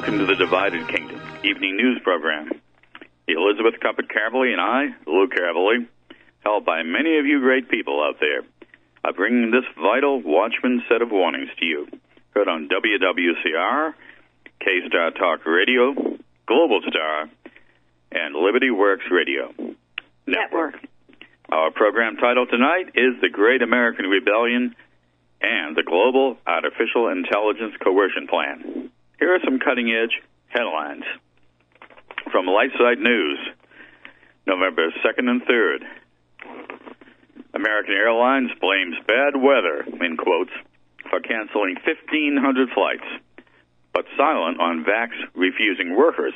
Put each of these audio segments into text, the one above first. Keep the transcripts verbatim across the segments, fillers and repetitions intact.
welcome to the Divided Kingdom evening news program. Elizabeth Cuppet Cavalier and I, Lou Cavalier, held by many of you great people out there, are bringing this vital Watchman set of warnings to you. Heard on W W C R, K-Star Talk Radio, Global Star, and Liberty Works Radio Network. Our program title tonight is The Great American Rebellion and the Global Artificial Intelligence Coercion Plan. Here are some cutting-edge headlines from LifeSite News, November second and third. American Airlines blames bad weather, in quotes, for canceling fifteen hundred flights, but silent on vax-refusing workers.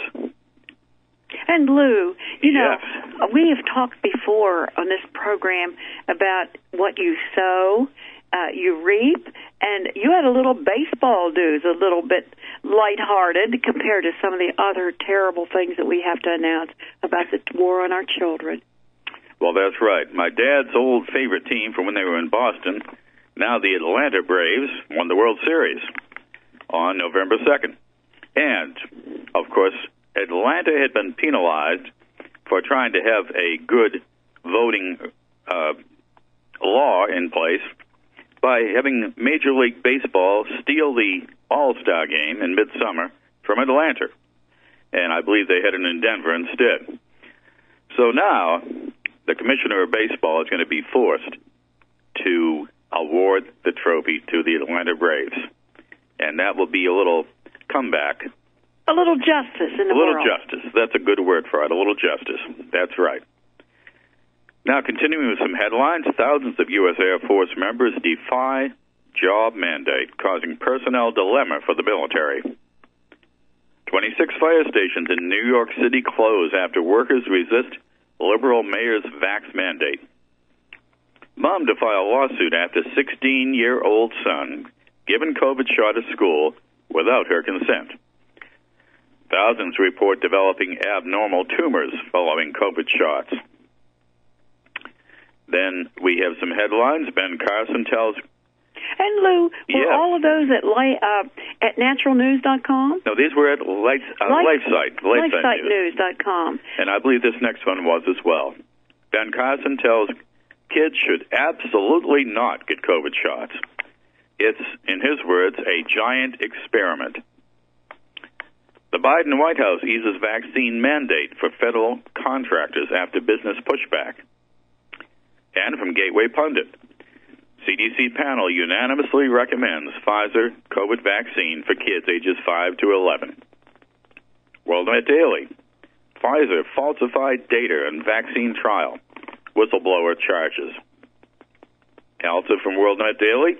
And Lou, you know, yes. we have talked before on this program about what you sow, uh, you reap, and you had a little baseball news, a little bit lighthearted compared to some of the other terrible things that we have to announce about the war on our children. Well, that's right. My dad's old favorite team from when they were in Boston, now the Atlanta Braves, won the World Series on November second. And, of course, Atlanta had been penalized for trying to have a good voting uh, law in place by having Major League Baseball steal the All-Star game in midsummer from Atlanta. And I believe they had it in Denver instead. So now the commissioner of baseball is going to be forced to award the trophy to the Atlanta Braves. And that will be a little comeback. A little justice in the world. A little justice. That's a good word for it. A little justice. That's right. Now, continuing with some headlines, thousands of U S Air Force members defy job mandate, causing personnel dilemma for the military. twenty-six fire stations in New York City close after workers resist liberal mayor's vax mandate. Mom to file lawsuit after sixteen-year-old son given COVID shot at school without her consent. Thousands report developing abnormal tumors following COVID shots. Then we have some headlines. Ben Carson tells... And, Lou, were yes. all of those at li- uh, at natural news dot com? No, these were at Life, uh, Life, LifeSite. LifeSite News dot com. And I believe this next one was as well. Ben Carson tells kids should absolutely not get COVID shots. It's, in his words, a giant experiment. The Biden White House eases vaccine mandate for federal contractors after business pushback. And from Gateway Pundit, C D C panel unanimously recommends Pfizer COVID vaccine for kids ages five to eleven. WorldNet Daily, Pfizer falsified data in vaccine trial, whistleblower charges. Also from WorldNet Daily,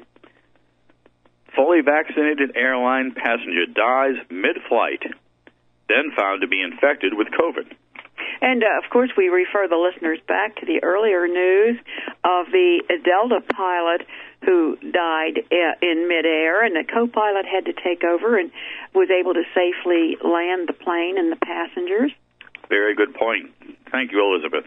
fully vaccinated airline passenger dies mid-flight, then found to be infected with COVID. And, uh, of course, we refer the listeners back to the earlier news of the Delta pilot who died uh, in midair, and the co-pilot had to take over and was able to safely land the plane and the passengers. Very good point. Thank you, Elizabeth.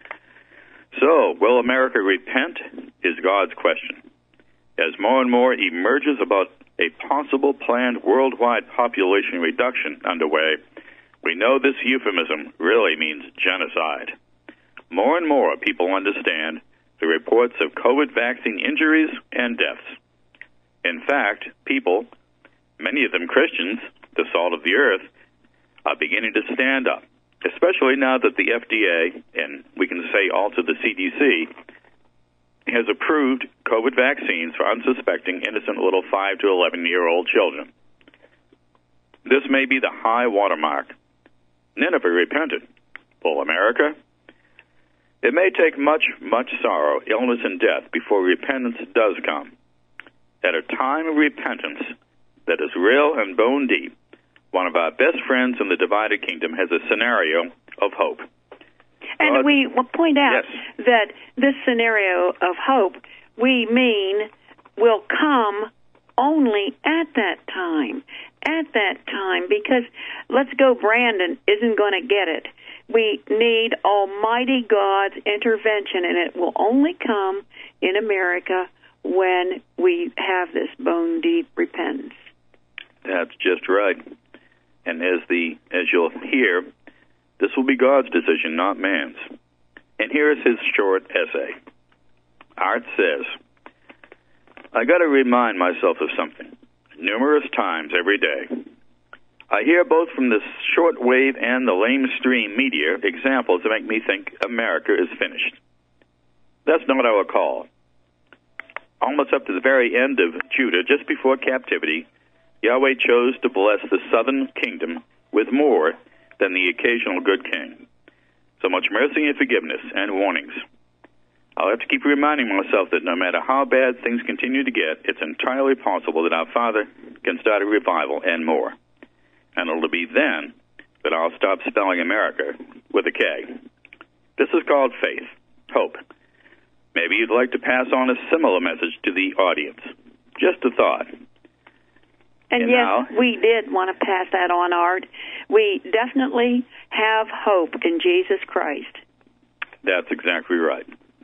So, will America repent is God's question. As more and more emerges about a possible planned worldwide population reduction underway, we know this euphemism really means genocide. More and more people understand the reports of COVID vaccine injuries and deaths. In fact, people, many of them Christians, the salt of the earth, are beginning to stand up, especially now that the F D A, and we can say also the C D C, has approved COVID vaccines for unsuspecting, innocent little five to eleven-year-old children. This may be the high watermark. Nineveh repented. Will America? It may take much, much sorrow, illness, and death before repentance does come. At a time of repentance that is real and bone deep, one of our best friends in the divided kingdom has a scenario of hope. And God, we will point out yes. that this scenario of hope, we mean, will come only at that time. At that time, because Let's Go Brandon isn't going to get it. We need Almighty God's intervention, and it will only come in America when we have this bone-deep repentance. That's just right. And as the as you'll hear, this will be God's decision, not man's. And here's his short essay. Art says, I got to remind myself of something. Numerous times every day, I hear both from the shortwave and the lamestream media examples that make me think America is finished. That's not our call. Almost up to the very end of Judah, just before captivity, Yahweh chose to bless the southern kingdom with more than the occasional good king. So much mercy and forgiveness and warnings. I'll have to keep reminding myself that no matter how bad things continue to get, it's entirely possible that our Father can start a revival and more. And it'll be then that I'll stop spelling America with a K. This is called faith, hope. Maybe you'd like to pass on a similar message to the audience. Just a thought. And, and yes, now, we did want to pass that on, Art. We definitely have hope in Jesus Christ. That's exactly right.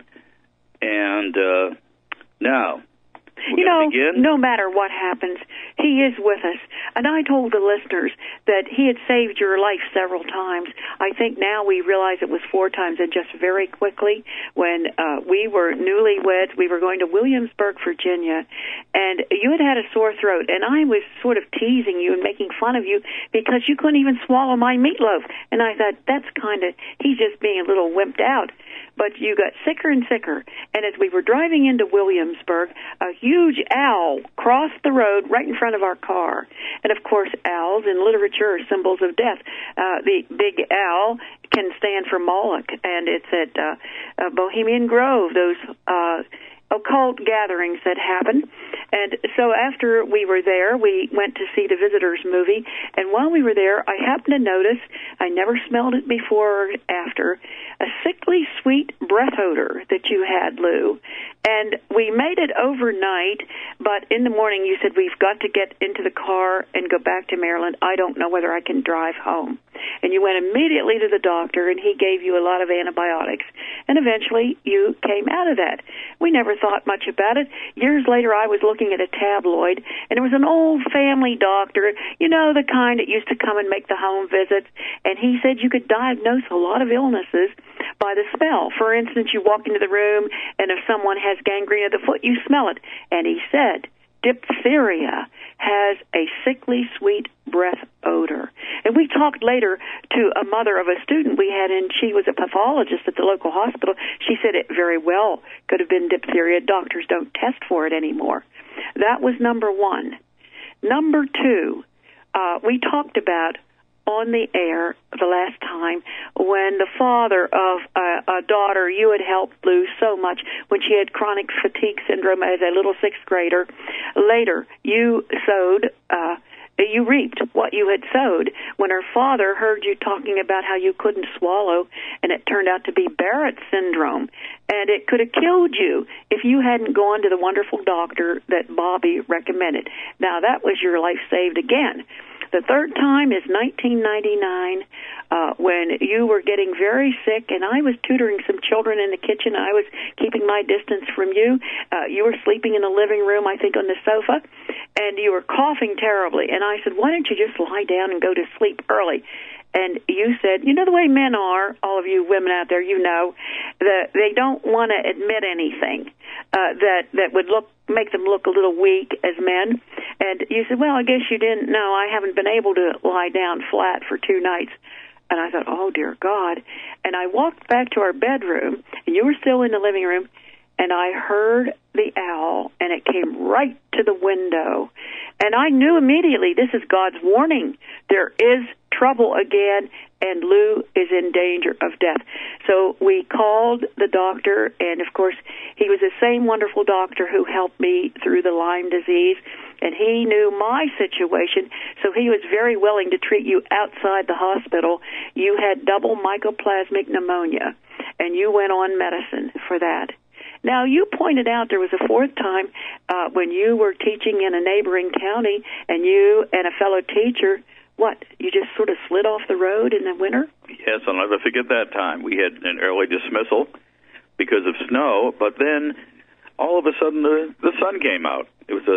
And uh, now, we're you know, begin. No matter what happens, he is with us. And I told the listeners that he had saved your life several times. I think now we realize it was four times, and just very quickly, when uh, we were newlyweds, we were going to Williamsburg, Virginia, and you had had a sore throat, and I was sort of teasing you and making fun of you because you couldn't even swallow my meatloaf. And I thought, that's kind of, he's just being a little wimped out. But you got sicker and sicker, and as we were driving into Williamsburg, a huge owl crossed the road right in front of our car. And, of course, owls in literature are symbols of death. Uh, the big owl can stand for Moloch, and it's at uh, uh, Bohemian Grove, those uh, occult gatherings that happen. And so after we were there, we went to see the Visitors movie, and while we were there, I happened to notice, I never smelled it before or after, a sickly sweet breath odor that you had, Lou. And we made it overnight, but in the morning you said, we've got to get into the car and go back to Maryland. I don't know whether I can drive home. And you went immediately to the doctor, and he gave you a lot of antibiotics. And eventually you came out of that. We never thought much about it. Years later, I was looking at a tabloid, and there was an old family doctor, you know, the kind that used to come and make the home visits, and he said you could diagnose a lot of illnesses by the smell. For instance, you walk into the room, and if someone has gangrene of the foot, you smell it. And he said diphtheria has a sickly sweet breath odor. And we talked later to a mother of a student we had, and she was a pathologist at the local hospital. She said it very well could have been diphtheria. Doctors don't test for it anymore. That was number one. Number two, uh, we talked about on the air the last time when the father of a, a daughter you had helped lose so much when she had chronic fatigue syndrome as a little sixth grader. Later, you sowed, uh, you reaped what you had sowed when her father heard you talking about how you couldn't swallow, and it turned out to be Barrett's syndrome. And it could have killed you if you hadn't gone to the wonderful doctor that Bobby recommended. Now, that was your life saved again. The third time is nineteen ninety-nine, uh, when you were getting very sick, and I was tutoring some children in the kitchen. I was keeping my distance from you. Uh, you were sleeping in the living room, I think, on the sofa, and you were coughing terribly. And I said, why don't you just lie down and go to sleep early? And you said, you know the way men are, all of you women out there, you know, that they don't want to admit anything uh, that that would look make them look a little weak as men. And you said, well, I guess you didn't know. I haven't been able to lie down flat for two nights. And I thought, oh, dear God. And I walked back to our bedroom, and you were still in the living room, and I heard the owl, and it came right to the window. And I knew immediately this is God's warning. There is trouble again, and Lou is in danger of death. So we called the doctor, and, of course, he was the same wonderful doctor who helped me through the Lyme disease, and he knew my situation, so he was very willing to treat you outside the hospital. You had double mycoplasmic pneumonia, and you went on medicine for that. Now, you pointed out there was a fourth time uh, when you were teaching in a neighboring county, and you and a fellow teacher, what, you just sort of slid off the road in the winter? Yes, I'll never forget that time. We had an early dismissal because of snow, but then all of a sudden the, the sun came out. It was a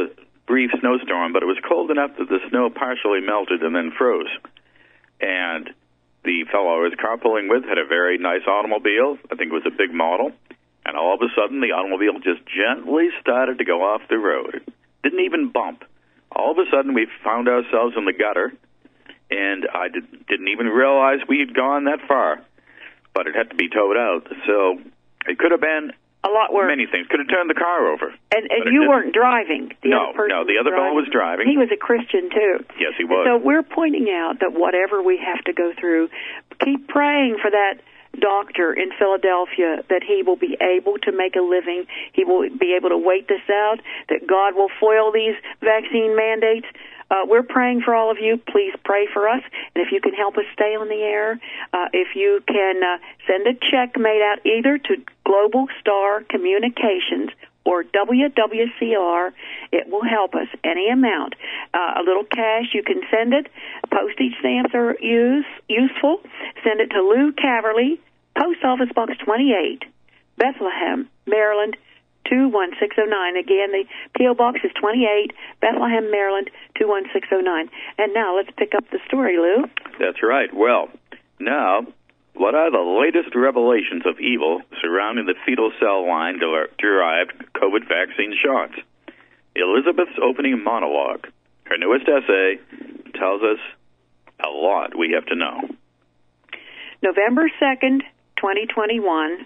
brief snowstorm, but it was cold enough that the snow partially melted and then froze. And the fellow I was carpooling with had a very nice automobile. I think it was a big model. And all of a sudden, the automobile just gently started to go off the road. It didn't even bump. All of a sudden, we found ourselves in the gutter, and I did, didn't even realize we had gone that far. But it had to be towed out. So it could have been a lot worse. Many things. Could have turned the car over. And, and you weren't driving. The no, other person no, the other fellow was driving. He was a Christian, too. Yes, he was. So we're pointing out that whatever we have to go through, keep praying for that doctor in Philadelphia, that he will be able to make a living. He will be able to wait this out, that God will foil these vaccine mandates. Uh, we're praying for all of you. Please pray for us. And if you can help us stay on the air, uh, if you can uh, send a check made out either to Global Star Communications or W W C R, it will help us any amount. Uh, a little cash, you can send it. Postage stamps are use, useful. Send it to Lou Caverly, Post Office Box twenty-eight, Bethlehem, Maryland, two one six oh nine. Again, the P O. Box is twenty-eight, Bethlehem, Maryland, two one six oh nine. And now let's pick up the story, Lou. That's right. Well, now, what are the latest revelations of evil surrounding the fetal cell line derived COVID vaccine shots? Elizabeth's opening monologue, her newest essay, tells us a lot we have to know. November second, twenty twenty-one,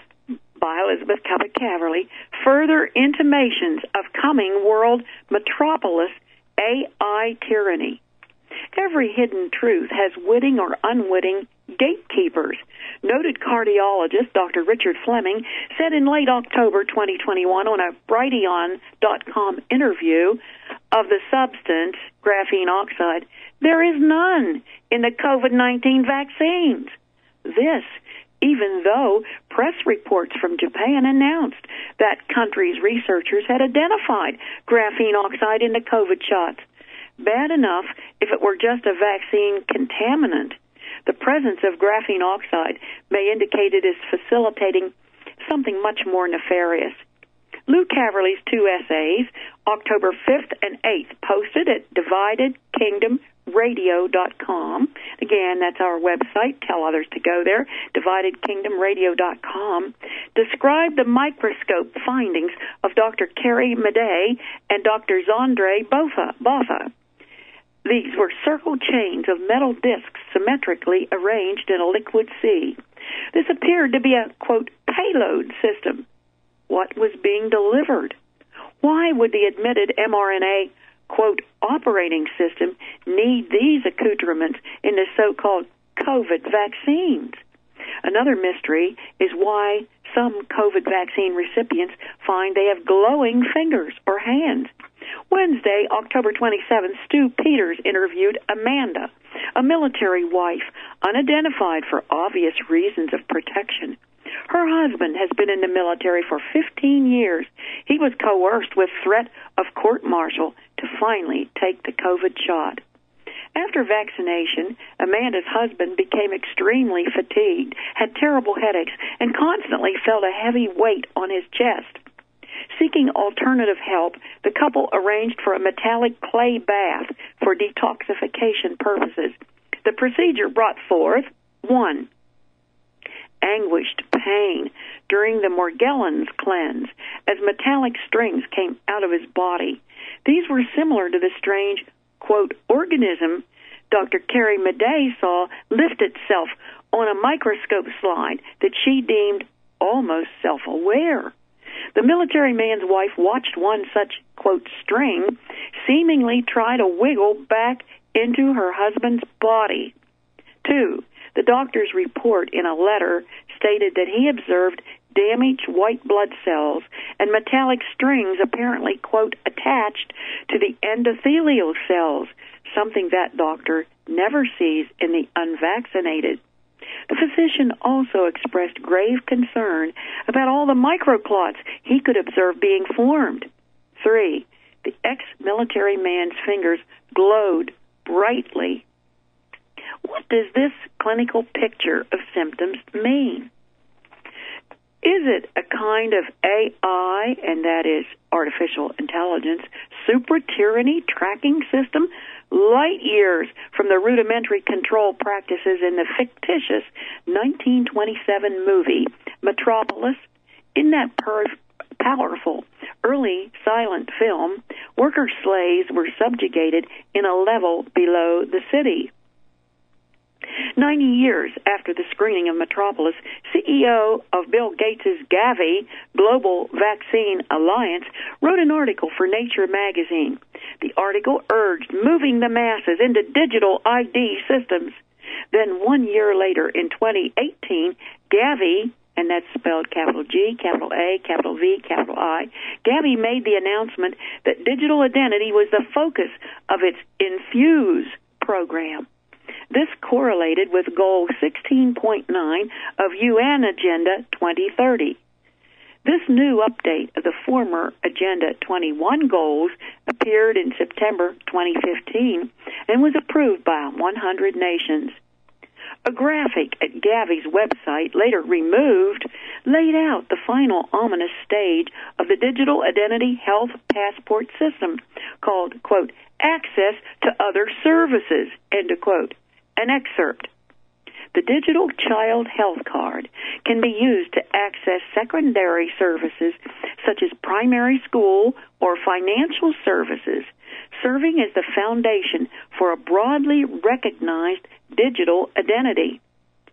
by Elizabeth Tubbs Caverly, further intimations of coming world metropolis A I tyranny. Every hidden truth has witting or unwitting gatekeepers. Noted cardiologist Doctor Richard Fleming said in late October twenty twenty-one on a Brighteon dot com interview of the substance, graphene oxide, there is none in the COVID nineteen vaccines. This, even though press reports from Japan announced that country's researchers had identified graphene oxide in the COVID shots. Bad enough if it were just a vaccine contaminant. The presence of graphene oxide may indicate it is facilitating something much more nefarious. Lou Caverly's two essays, October fifth and eighth, posted at divided kingdom radio dot com. Again, that's our website. Tell others to go there, divided kingdom radio dot com. Describe the microscope findings of Doctor Carrie Madej and Doctor Zandre Botha. These were circle chains of metal discs symmetrically arranged in a liquid sea. This appeared to be a, quote, payload system. What was being delivered? Why would the admitted mRNA, quote, operating system need these accoutrements in the so-called COVID vaccines? Another mystery is why some COVID vaccine recipients find they have glowing fingers or hands. Wednesday, October twenty-seventh, Stu Peters interviewed Amanda, a military wife, unidentified for obvious reasons of protection. Her husband has been in the military for fifteen years. He was coerced with threat of court-martial to finally take the COVID shot. After vaccination, Amanda's husband became extremely fatigued, had terrible headaches, and constantly felt a heavy weight on his chest. Seeking alternative help, the couple arranged for a metallic clay bath for detoxification purposes. The procedure brought forth, one, anguished pain during the Morgellons cleanse as metallic strings came out of his body. These were similar to the strange, quote, organism Doctor Carrie Madej saw lift itself on a microscope slide that she deemed almost self-aware. The military man's wife watched one such, quote, string seemingly try to wiggle back into her husband's body. Two, the doctor's report in a letter stated that he observed damaged white blood cells and metallic strings apparently, quote, attached to the endothelial cells, something that doctor never sees in the unvaccinated. The physician also expressed grave concern about all the microclots he could observe being formed. Three, the ex-military man's fingers glowed brightly. What does this clinical picture of symptoms mean? Is it a kind of A I, and that is artificial intelligence, super tyranny tracking system, light years from the rudimentary control practices in the fictitious nineteen twenty-seven movie Metropolis. In that per- powerful early silent film, worker slaves were subjugated in a level below the city. Ninety years after the screening of Metropolis, C E O of Bill Gates' Gavi, Global Vaccine Alliance, wrote an article for Nature magazine. The article urged moving the masses into digital I D systems. Then one year later, in twenty eighteen, Gavi, and that's spelled capital G, capital A, capital V, capital I, Gavi made the announcement that digital identity was the focus of its Infuse program. This correlated with Goal sixteen point nine of U N Agenda twenty thirty. This new update of the former Agenda twenty-one goals appeared in September twenty fifteen and was approved by one hundred nations. A graphic at Gavi's website, later removed, laid out the final ominous stage of the digital identity health passport system called, quote, access to other services, end of quote. An excerpt. The digital child health card can be used to access secondary services such as primary school or financial services, serving as the foundation for a broadly recognized digital identity.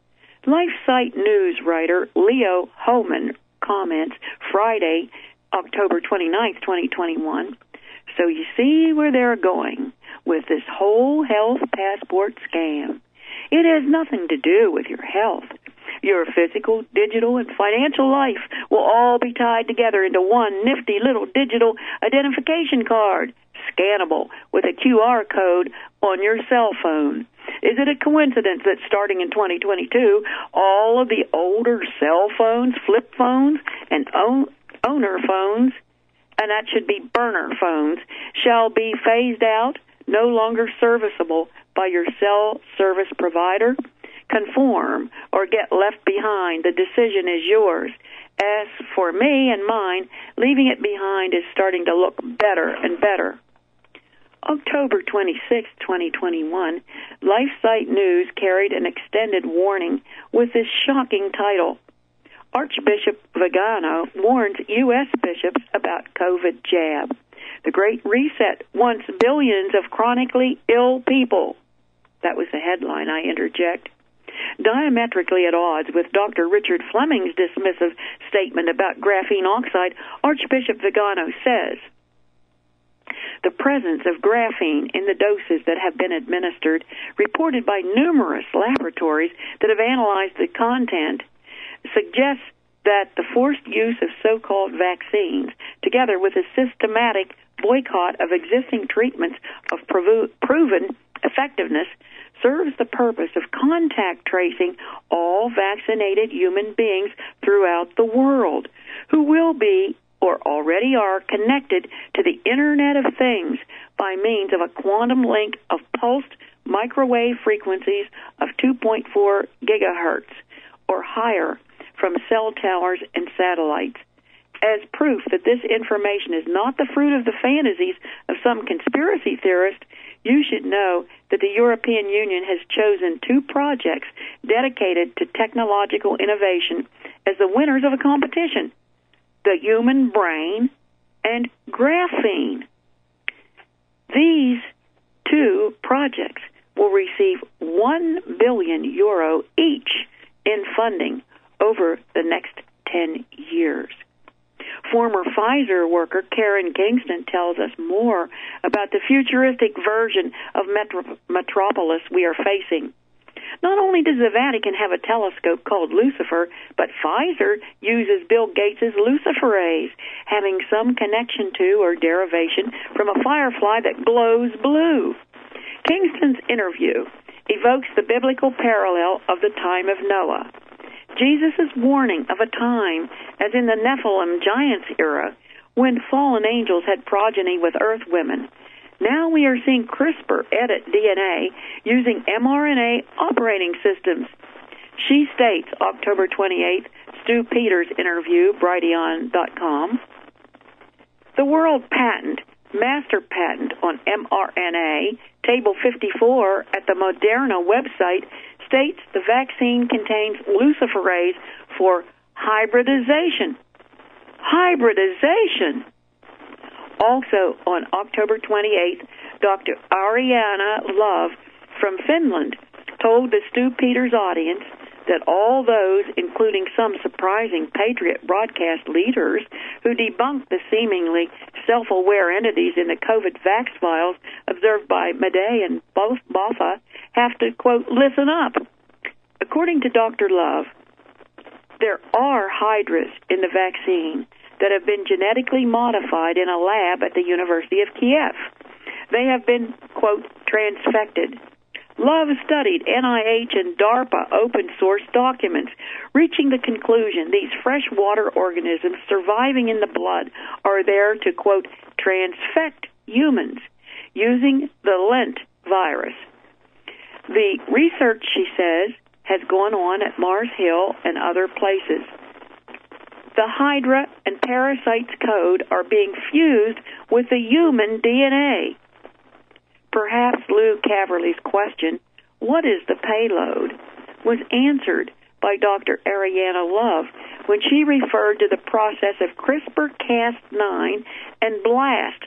LifeSite News writer Leo Hohmann comments Friday, October twenty-ninth, twenty twenty-one, so you see where they're going with this whole health passport scam. It has nothing to do with your health. Your physical, digital, and financial life will all be tied together into one nifty little digital identification card, scannable with a Q R code on your cell phone. Is it a coincidence that starting in twenty twenty-two, all of the older cell phones, flip phones, and own, owner phones, and that should be burner phones, shall be phased out, no longer serviceable by your cell service provider? Conform or get left behind. The decision is yours. As for me and mine, leaving it behind is starting to look better and better. October twenty-sixth, twenty twenty-one, LifeSite News carried an extended warning with this shocking title. Archbishop Vigano warns U S bishops about COVID jab. The Great Reset wants billions of chronically ill people. That was the headline, I interject. Diametrically at odds with Doctor Richard Fleming's dismissive statement about graphene oxide, Archbishop Vigano says, the presence of graphene in the doses that have been administered, reported by numerous laboratories that have analyzed the content, suggests that the forced use of so-called vaccines, together with a systematic boycott of existing treatments of provo- proven effectiveness, serves the purpose of contact tracing all vaccinated human beings throughout the world who will be or already are connected to the Internet of Things by means of a quantum link of pulsed microwave frequencies of two point four gigahertz or higher from cell towers and satellites. As proof that this information is not the fruit of the fantasies of some conspiracy theorist, you should know that the European Union has chosen two projects dedicated to technological innovation as the winners of a competition: the human brain and graphene. These two projects will receive one billion euro each in funding over the next ten years. Former Pfizer worker Karen Kingston tells us more about the futuristic version of Metro- Metropolis we are facing. Not only does the Vatican have a telescope called Lucifer, but Pfizer uses Bill Gates' luciferase, having some connection to or derivation from a firefly that glows blue. Kingston's interview evokes the biblical parallel of the time of Noah. Jesus' warning of a time, as in the Nephilim giants era, when fallen angels had progeny with earth women. Now we are seeing CRISPR edit D N A using mRNA operating systems. She states, October twenty-eighth, Stu Peters interview, Brighteon dot com. The world patent master patent on mRNA, Table fifty-four at the Moderna website, states the vaccine contains luciferase for hybridization. Hybridization. Also, on October twenty-eighth, Doctor Ariana Love from Finland told the Stu Peters audience that all those, including some surprising Patriot broadcast leaders who debunked the seemingly self-aware entities in the COVID vax files observed by Madej and Boffa, have to, quote, listen up. According to Doctor Love, there are hydras in the vaccine that have been genetically modified in a lab at the University of Kiev. They have been, quote, transfected. Love studied N I H and DARPA open-source documents, reaching the conclusion these freshwater organisms surviving in the blood are there to, quote, transfect humans using the Lent virus. The research, she says, has gone on at Mars Hill and other places. The Hydra and parasites code are being fused with the human D N A. Perhaps Lou Caverly's question, what is the payload, was answered by Doctor Ariana Love when she referred to the process of CRISPR Cas nine and BLAST,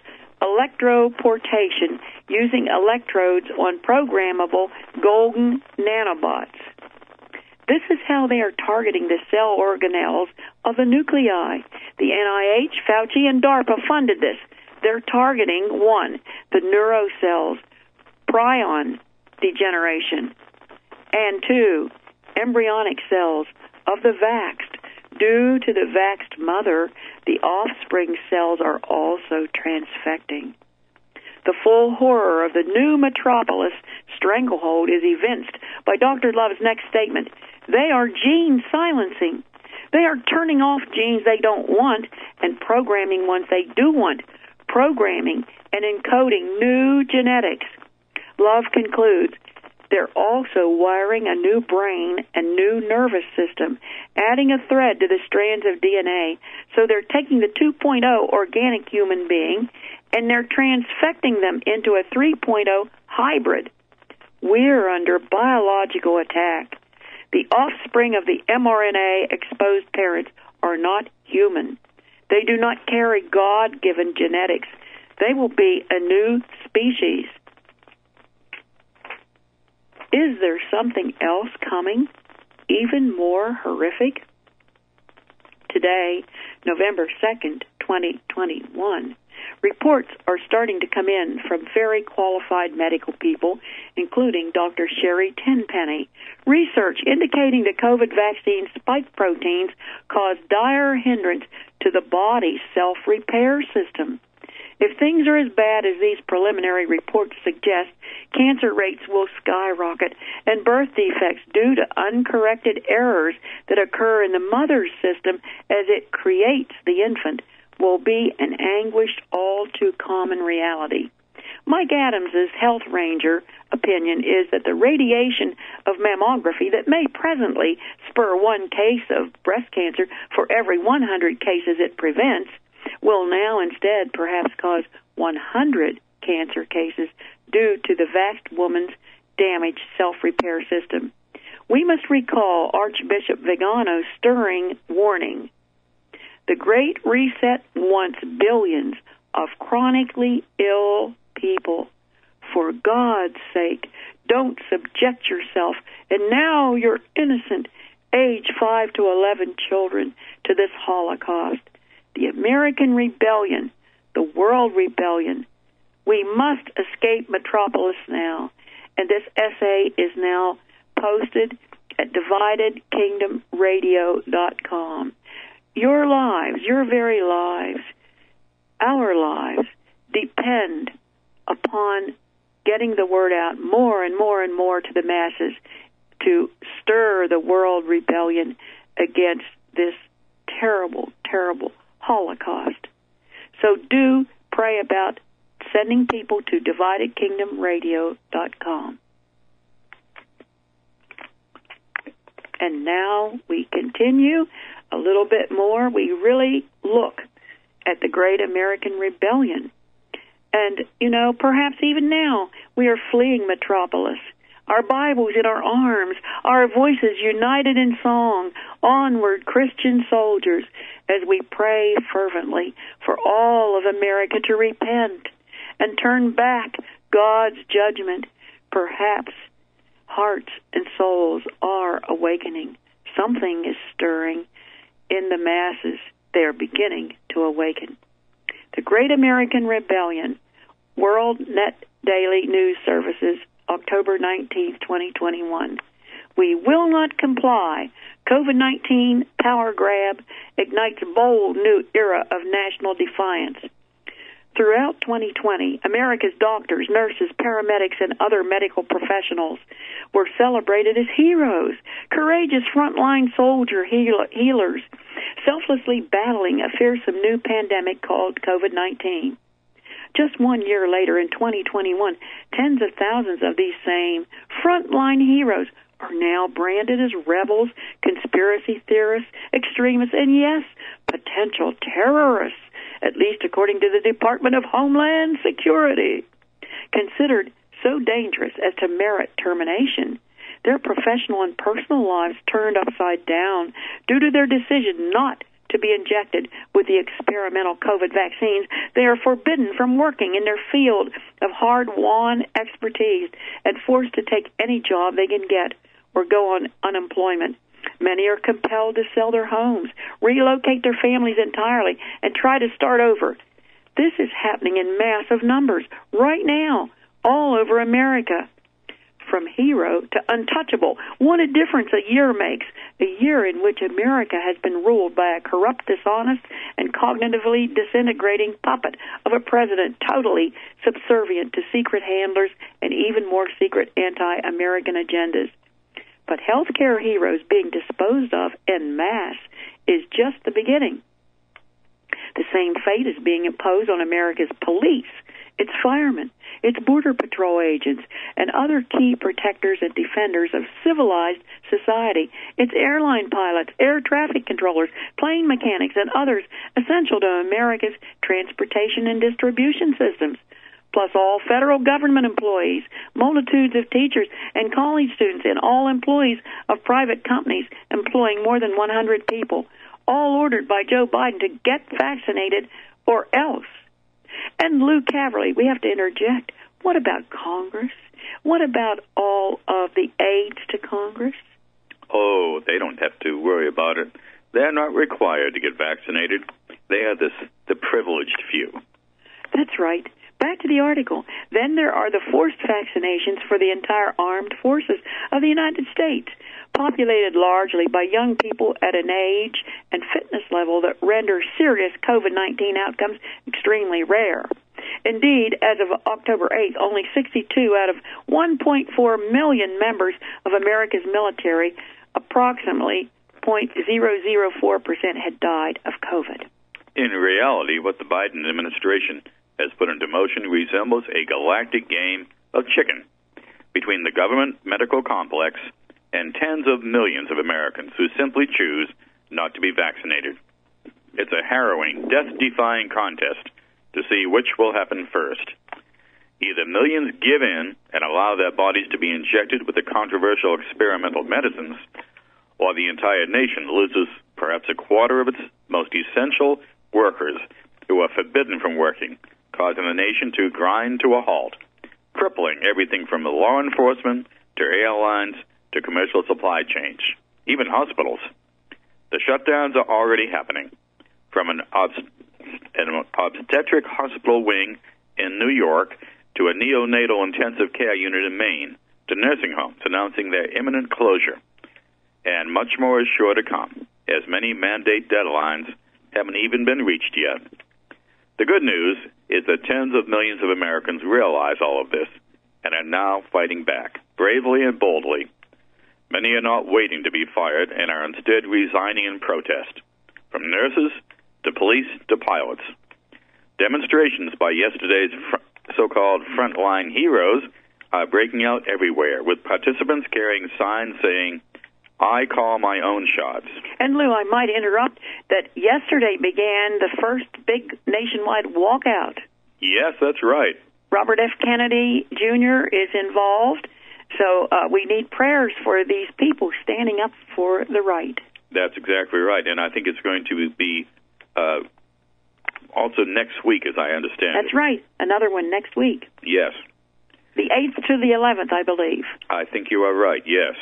electroportation, using electrodes on programmable golden nanobots. This is how they are targeting the cell organelles of the nuclei. The N I H, Fauci, and DARPA funded this. They're targeting, one, the neurocells, prion degeneration, and two, embryonic cells of the vaxxed. Due to the vaxxed mother, the offspring cells are also transfecting. The full horror of the new metropolis stranglehold is evinced by Doctor Love's next statement. They are gene silencing. They are turning off genes they don't want and programming ones they do want, programming and encoding new genetics. Love concludes, they're also wiring a new brain and new nervous system, adding a thread to the strands of D N A. So they're taking the two point oh organic human being and they're transfecting them into a three point oh hybrid. We're under biological attack. The offspring of the mRNA-exposed parents are not human. They do not carry God-given genetics. They will be a new species. Is there something else coming, even more horrific? Today, November second, twenty twenty-one, reports are starting to come in from very qualified medical people, including Doctor Sherry Tenpenny. Research indicating the COVID vaccine spike proteins cause dire hindrance to the body's self-repair system. If things are as bad as these preliminary reports suggest, cancer rates will skyrocket, and birth defects due to uncorrected errors that occur in the mother's system as it creates the infant will be an anguished, all-too-common reality. Mike Adams' Health Ranger opinion is that the radiation of mammography that may presently spur one case of breast cancer for every one hundred cases it prevents will now instead perhaps cause one hundred cancer cases due to the vaxxed woman's damaged self-repair system. We must recall Archbishop Vigano's stirring warning. The Great Reset wants billions of chronically ill people. For God's sake, don't subject yourself and now your innocent age five to eleven children to this Holocaust. The American rebellion, the world rebellion. We must escape Metropolis now. And this essay is now posted at divided kingdom radio dot com. Your lives, your very lives, our lives depend upon getting the word out more and more and more to the masses to stir the world rebellion against this terrible, terrible Holocaust. So do pray about sending people to divided kingdom radio dot com. And now we continue a little bit more. We really look at the Great American Rebellion. And, you know, perhaps even now we are fleeing Metropolis. Our Bibles in our arms, our voices united in song, onward Christian soldiers, as we pray fervently for all of America to repent and turn back God's judgment. Perhaps hearts and souls are awakening. Something is stirring in the masses. They are beginning to awaken. The Great American Rebellion, World Net Daily News Services, October nineteenth, twenty twenty-one. We will not comply. COVID nineteen power grab ignites bold new era of national defiance. Throughout twenty twenty, America's doctors, nurses, paramedics, and other medical professionals were celebrated as heroes, courageous frontline soldier heal- healers, selflessly battling a fearsome new pandemic called COVID nineteen. Just one year later, in twenty twenty-one, tens of thousands of these same frontline heroes are now branded as rebels, conspiracy theorists, extremists, and yes, potential terrorists, at least according to the Department of Homeland Security. Considered so dangerous as to merit termination, their professional and personal lives turned upside down due to their decision not to be injected with the experimental COVID vaccines. They are forbidden from working in their field of hard-won expertise and forced to take any job they can get or go on unemployment. Many are compelled to sell their homes, relocate their families entirely, and try to start over. This is happening in massive numbers right now all over America. From hero to untouchable, what a difference a year makes. A year in which America has been ruled by a corrupt, dishonest, and cognitively disintegrating puppet of a president totally subservient to secret handlers and even more secret anti-American agendas. But healthcare heroes being disposed of en masse is just the beginning. The same fate is being imposed on America's police, its firemen, its border patrol agents, and other key protectors and defenders of civilized society, its airline pilots, air traffic controllers, plane mechanics, and others essential to America's transportation and distribution systems, plus all federal government employees, multitudes of teachers and college students, and all employees of private companies employing more than one hundred people, all ordered by Joe Biden to get vaccinated or else. And Lou Caverly, we have to interject, what about Congress? What about all of the aides to Congress? Oh, they don't have to worry about it. They're not required to get vaccinated. They are this, the privileged few. That's right. Back to the article. Then there are the forced vaccinations for the entire armed forces of the United States, populated largely by young people at an age and fitness level that render serious COVID nineteen outcomes extremely rare. Indeed, as of October eighth, only sixty-two out of one point four million members of America's military, approximately zero point zero zero four percent, had died of COVID. In reality, what the Biden administration has put into motion resembles a galactic game of chicken between the government medical complex and tens of millions of Americans who simply choose not to be vaccinated. It's a harrowing, death-defying contest to see which will happen first. Either millions give in and allow their bodies to be injected with the controversial experimental medicines, or the entire nation loses perhaps a quarter of its most essential workers who are forbidden from working, causing the nation to grind to a halt, crippling everything from law enforcement to airlines to commercial supply chains, even hospitals. The shutdowns are already happening, from an, obst- an obstetric hospital wing in New York to a neonatal intensive care unit in Maine to nursing homes announcing their imminent closure. And much more is sure to come, as many mandate deadlines haven't even been reached yet. The good news is that tens of millions of Americans realize all of this and are now fighting back, bravely and boldly. Many are not waiting to be fired and are instead resigning in protest, from nurses to police to pilots. Demonstrations by yesterday's fr- so-called frontline heroes are breaking out everywhere, with participants carrying signs saying, "I call my own shots." And Lou, I might interrupt that yesterday began the first big nationwide walkout Yes, that's right. Robert F. Kennedy Junior is involved. So uh, we need prayers for these people standing up for the right. That's exactly right. And I think it's going to be uh, also next week, as I understand That's it. right. Another one next week. Yes. The eighth to the eleventh, I believe. I think you are right, yes.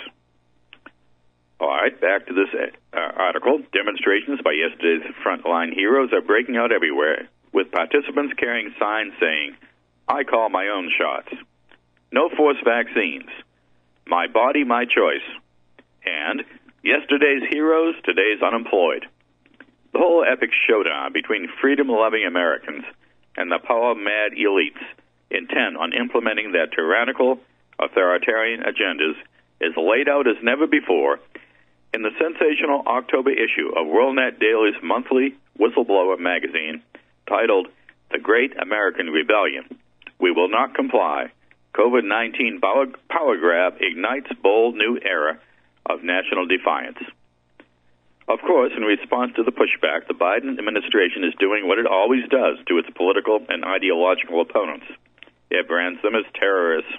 All right, back to this uh, article. Demonstrations by yesterday's frontline heroes are breaking out everywhere, with participants carrying signs saying, "I call my own shots. No forced vaccines. My body, my choice." And yesterday's heroes, today's unemployed. The whole epic showdown between freedom-loving Americans and the power-mad elites intent on implementing their tyrannical, authoritarian agendas is laid out as never before in the sensational October issue of WorldNet Daily's monthly whistleblower magazine titled The Great American Rebellion. We Will Not Comply. COVID nineteen power, power grab ignites bold new era of national defiance. Of course, in response to the pushback, the Biden administration is doing what it always does to its political and ideological opponents. It brands them as terrorists.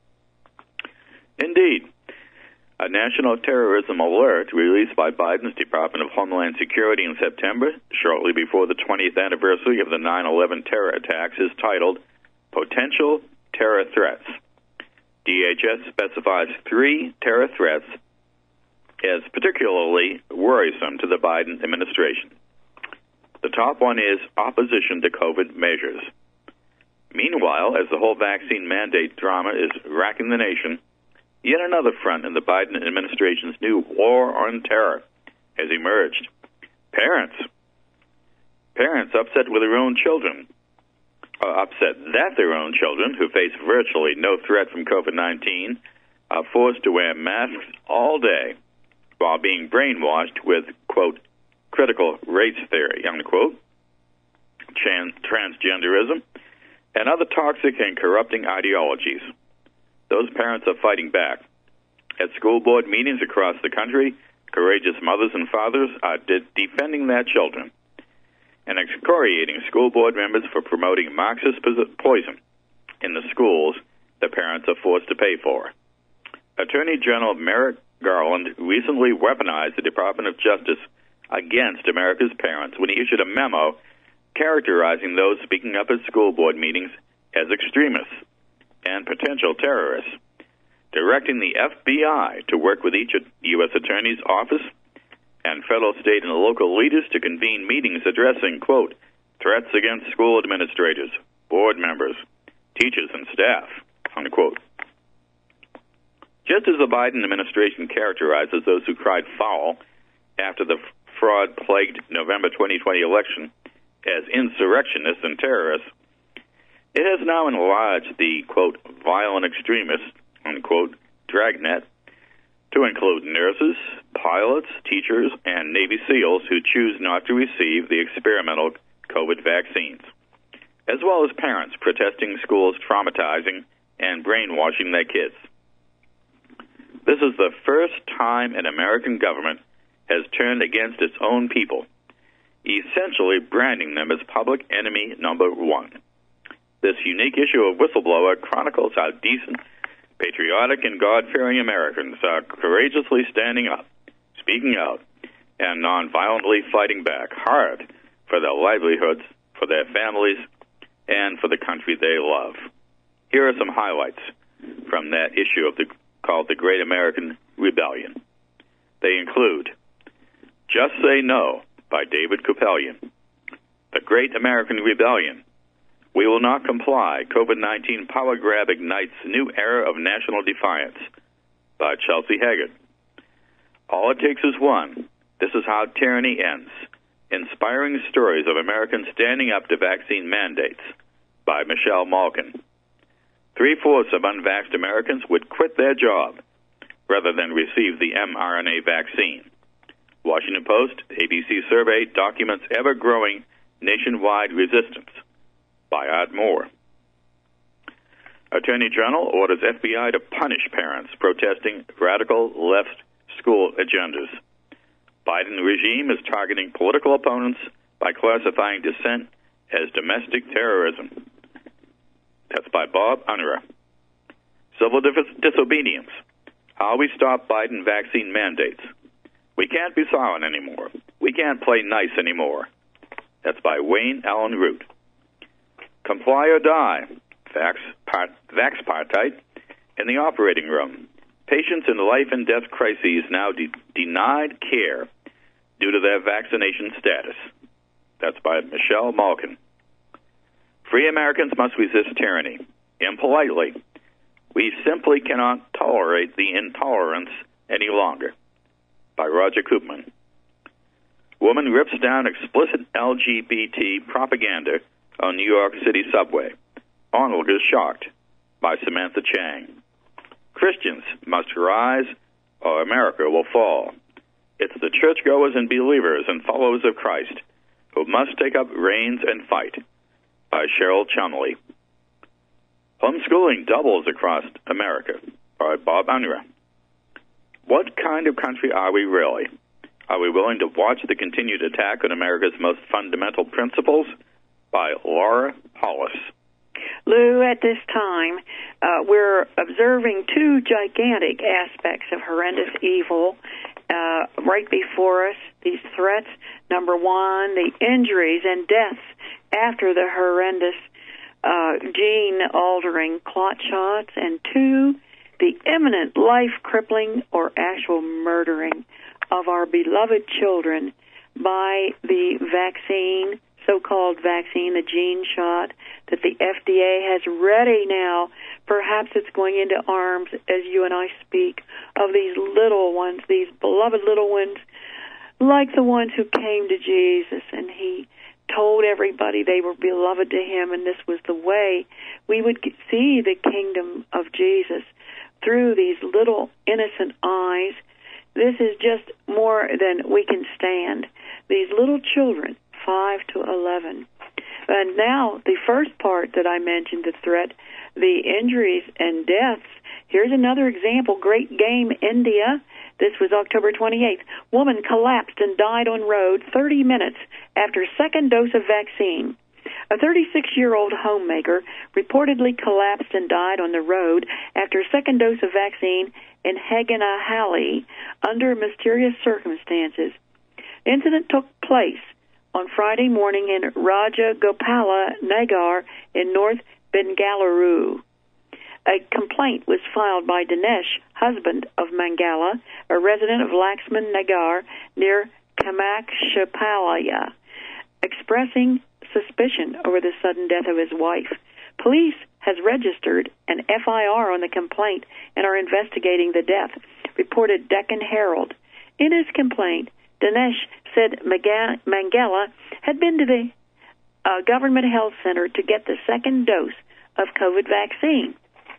Indeed, a national terrorism alert released by Biden's Department of Homeland Security in September, shortly before the twentieth anniversary of the nine eleven terror attacks, is titled Potential Terror Threats. D H S specifies three terror threats as particularly worrisome to the Biden administration. The top one is opposition to COVID measures. Meanwhile, as the whole vaccine mandate drama is racking the nation, yet another front in the Biden administration's new war on terror has emerged. Parents. Parents upset with their own children, are upset that their own children, who face virtually no threat from COVID nineteen, are forced to wear masks all day while being brainwashed with, quote, critical race theory, unquote, trans- transgenderism, and other toxic and corrupting ideologies. Those parents are fighting back. At school board meetings across the country, courageous mothers and fathers are de- defending their children and excoriating school board members for promoting Marxist poison in the schools the parents are forced to pay for. Attorney General Merrick Garland recently weaponized the Department of Justice against America's parents when he issued a memo characterizing those speaking up at school board meetings as extremists and potential terrorists, directing the F B I to work with each U S Attorney's office and federal, state, and local leaders to convene meetings addressing, quote, threats against school administrators, board members, teachers, and staff, unquote. Just as the Biden administration characterizes those who cried foul after the fraud-plagued November twenty twenty election as insurrectionists and terrorists, it has now enlarged the, quote, violent extremists, unquote, dragnet to include nurses, pilots, teachers, and Navy SEALs who choose not to receive the experimental COVID vaccines, as well as parents protesting schools traumatizing and brainwashing their kids. This is the first time an American government has turned against its own people, essentially branding them as public enemy number one. This unique issue of Whistleblower chronicles how decent, patriotic, and God-fearing Americans are courageously standing up, speaking out, and non-violently fighting back hard for their livelihoods, for their families, and for the country they love. Here are some highlights from that issue of the called The Great American Rebellion. They include Just Say No by David Kupelian, The Great American Rebellion, We Will Not Comply, COVID nineteen Power Grab Ignites New Era of National Defiance by Chelsea Haggard. All It Takes Is One, This Is How Tyranny Ends, Inspiring Stories of Americans Standing Up to Vaccine Mandates by Michelle Malkin. Three-fourths of unvaxxed Americans would quit their job rather than receive the mRNA vaccine. Washington Post, A B C survey documents ever-growing nationwide resistance by Art Moore. Attorney General orders F B I to punish parents protesting radical left school agendas. Biden regime is targeting political opponents by classifying dissent as domestic terrorism. Bob Unruh. Civil dis- disobedience. How we stop Biden vaccine mandates. We can't be silent anymore. We can't play nice anymore. That's by Wayne Allen Root. Comply or die. Vax, part, Vaxpartite in the operating room. Patients in life and death crises now de- denied care due to their vaccination status. That's by Michelle Malkin. Free Americans must resist tyranny. Impolitely. We simply cannot tolerate the intolerance any longer. By Roger Koopman. Woman rips down explicit L G B T propaganda on New York City subway. Arnold is shocked. By Samantha Chang. Christians must rise or America will fall. It's the churchgoers and believers and followers of Christ who must take up reins and fight. By Cheryl Chumley. Homeschooling doubles across America. By Bob Unruh. What kind of country are we really? Are we willing to watch the continued attack on America's most fundamental principles? By Laura Hollis. Lou, at this time, uh, we're observing two gigantic aspects of horrendous evil uh, right before us, these threats. Number one, the injuries and deaths after the horrendous uh, gene-altering clot shots, and two, the imminent life-crippling or actual murdering of our beloved children by the vaccine, so-called vaccine, the gene shot, that the F D A has ready now. Perhaps it's going into arms as you and I speak of these little ones, these beloved little ones, like the ones who came to Jesus, and he told everybody they were beloved to him, and this was the way we would see the kingdom of Jesus through these little innocent eyes. This is just more than we can stand. These little children, five to eleven. And now, the first part that I mentioned, the threat, the injuries and deaths. Here's another example. Great Game, India. This was October twenty-eighth. Woman collapsed and died on road thirty minutes after second dose of vaccine. A thirty-six-year-old homemaker reportedly collapsed and died on the road after second dose of vaccine in Hagenahally under mysterious circumstances. The incident took place on Friday morning in Rajagopala Nagar in North Bengaluru. A complaint was filed by Dinesh, husband of Mangala, a resident of Laxman Nagar near Kamakshapalaya, expressing suspicion over the sudden death of his wife. Police has registered an F I R on the complaint and are investigating the death, reported Deccan Herald. In his complaint, Dinesh said Mangala had been to the uh, government health center to get the second dose of COVID vaccine.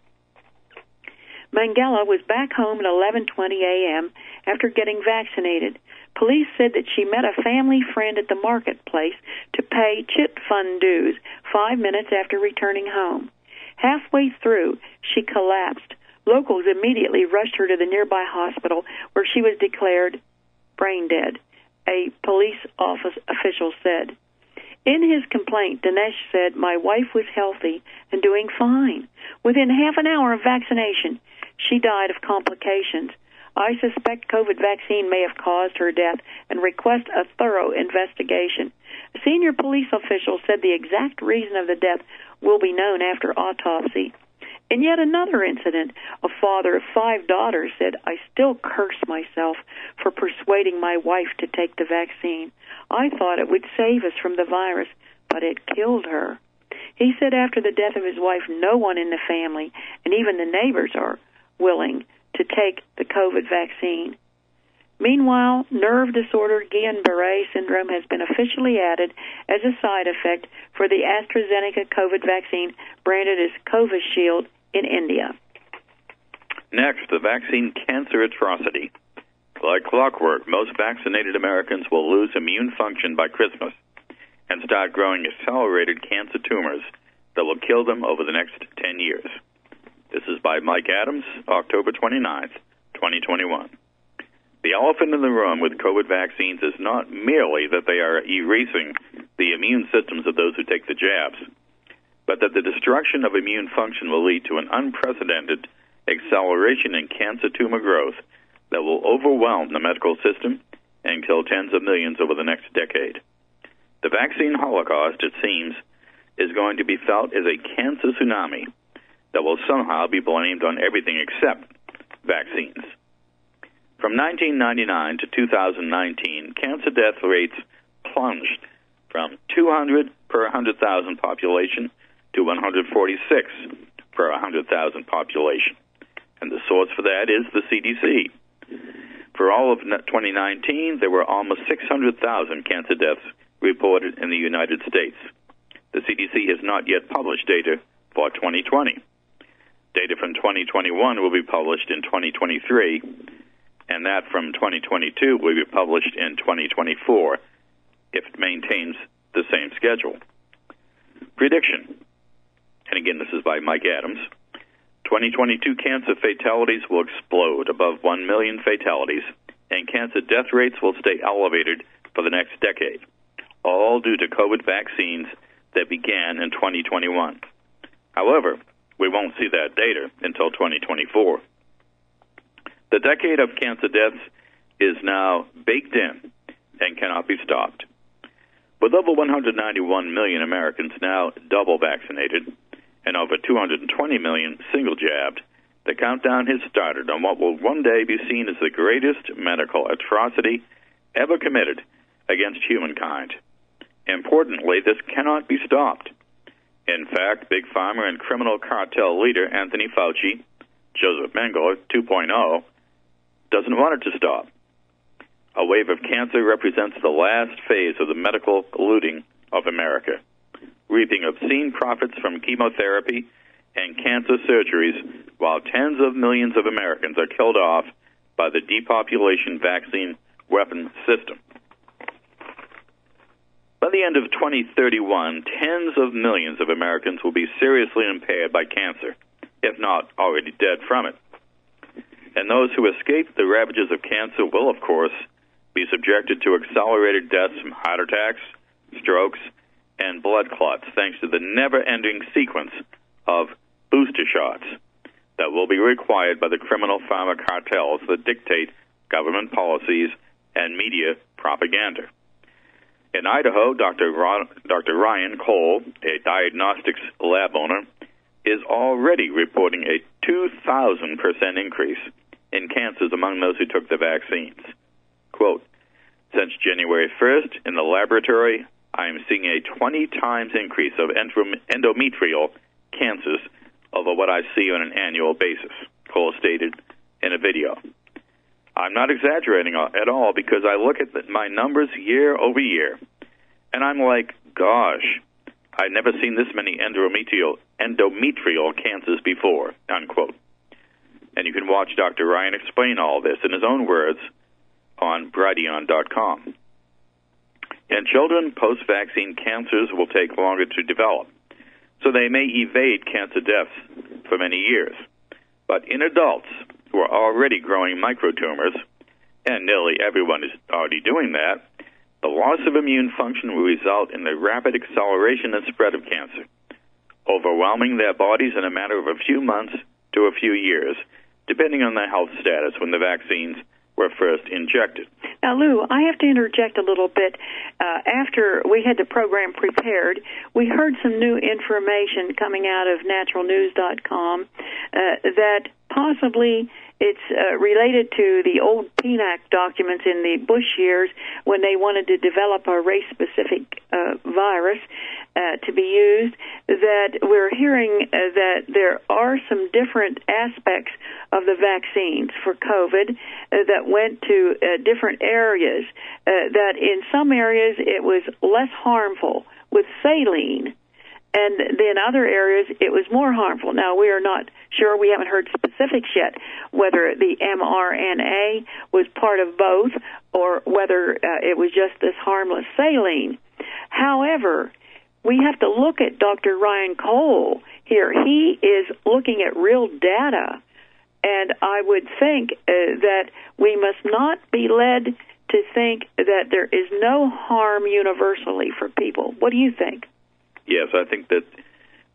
Mangala was back home at eleven twenty a.m. after getting vaccinated. Police said that she met a family friend at the marketplace to pay chit fund dues five minutes after returning home. Halfway through, she collapsed. Locals immediately rushed her to the nearby hospital where she was declared brain dead, a police office official said. In his complaint, Dinesh said, "My wife was healthy and doing fine. Within half an hour of vaccination, she died of complications. I suspect COVID vaccine may have caused her death and request a thorough investigation." A senior police official said the exact reason of the death will be known after autopsy. In yet another incident, a father of five daughters said, "I still curse myself for persuading my wife to take the vaccine. I thought it would save us from the virus, but it killed her." He said after the death of his wife, no one in the family, and even the neighbors, are willing to take the COVID vaccine. Meanwhile, nerve disorder Guillain-Barré syndrome has been officially added as a side effect for the AstraZeneca COVID vaccine branded as Covishield in India. Next, the vaccine cancer atrocity. Like clockwork, most vaccinated Americans will lose immune function by Christmas and start growing accelerated cancer tumors that will kill them over the next ten years. This is by Mike Adams, October twenty-ninth, twenty twenty-one. The elephant in the room with COVID vaccines is not merely that they are erasing the immune systems of those who take the jabs. but that the destruction of immune function will lead to an unprecedented acceleration in cancer tumor growth that will overwhelm the medical system and kill tens of millions over the next decade. The vaccine holocaust, it seems, is going to be felt as a cancer tsunami that will somehow be blamed on everything except vaccines. From nineteen ninety-nine to two thousand nineteen, cancer death rates plunged from two hundred per one hundred thousand population to one hundred forty-six per one hundred thousand population. And the source for that is the C D C. For all of twenty nineteen, there were almost six hundred thousand cancer deaths reported in the United States. The C D C has not yet published data for twenty twenty. Data from twenty twenty-one will be published in twenty twenty-three, and that from twenty twenty-two will be published in twenty twenty-four if it maintains the same schedule. Prediction, and again this is by Mike Adams, twenty twenty-two cancer fatalities will explode above one million fatalities, and cancer death rates will stay elevated for the next decade, all due to COVID vaccines that began in twenty twenty-one. However, we won't see that data until twenty twenty-four. The decade of cancer deaths is now baked in and cannot be stopped. With over one hundred ninety-one million Americans now double vaccinated and over two hundred twenty million single jabbed, the countdown has started on what will one day be seen as the greatest medical atrocity ever committed against humankind. Importantly, this cannot be stopped. In fact, Big Pharma and criminal cartel leader Anthony Fauci, Joseph Mengele two point oh, doesn't want it to stop. A wave of cancer represents the last phase of the medical looting of America, reaping obscene profits from chemotherapy and cancer surgeries while tens of millions of Americans are killed off by the depopulation vaccine weapon system. By the end of twenty thirty-one, tens of millions of Americans will be seriously impaired by cancer, if not already dead from it. And those who escape the ravages of cancer will, of course, be subjected to accelerated deaths from heart attacks, strokes, and blood clots, thanks to the never-ending sequence of booster shots that will be required by the criminal pharma cartels that dictate government policies and media propaganda. In Idaho, Doctor Ron, Doctor Ryan Cole, a diagnostics lab owner, is already reporting a two thousand percent increase in cancers among those who took the vaccines. Quote, since January first, in the laboratory, I am seeing a twenty times increase of endometrial cancers over what I see on an annual basis, Cole stated in a video. I'm not exaggerating at all because I look at my numbers year over year, and I'm like, gosh, I've never seen this many endometrial, endometrial cancers before, unquote. And you can watch Doctor Ryan explain all this in his own words on Brighteon dot com. In children, post-vaccine cancers will take longer to develop, so they may evade cancer deaths for many years. But in adults who are already growing microtumors, and nearly everyone is already doing that, the loss of immune function will result in the rapid acceleration and spread of cancer, overwhelming their bodies in a matter of a few months to a few years, depending on their health status when the vaccines were first injected. Now, Lou, I have to interject a little bit. Uh, after we had the program prepared, we heard some new information coming out of natural news dot com uh, that possibly it's uh, related to the old P N A C documents in the Bush years when they wanted to develop a race-specific uh, virus uh, to be used, that we're hearing uh, that there are some different aspects of the vaccines for COVID uh, that went to uh, different areas, uh, that in some areas it was less harmful with saline, and then other areas it was more harmful. Now, we are not sure, we haven't heard specifics yet, whether the mRNA was part of both or whether uh, it was just this harmless saline. However, we have to look at Doctor Ryan Cole here. He is looking at real data, and I would think uh, that we must not be led to think that there is no harm universally for people. What do you think? Yes, I think that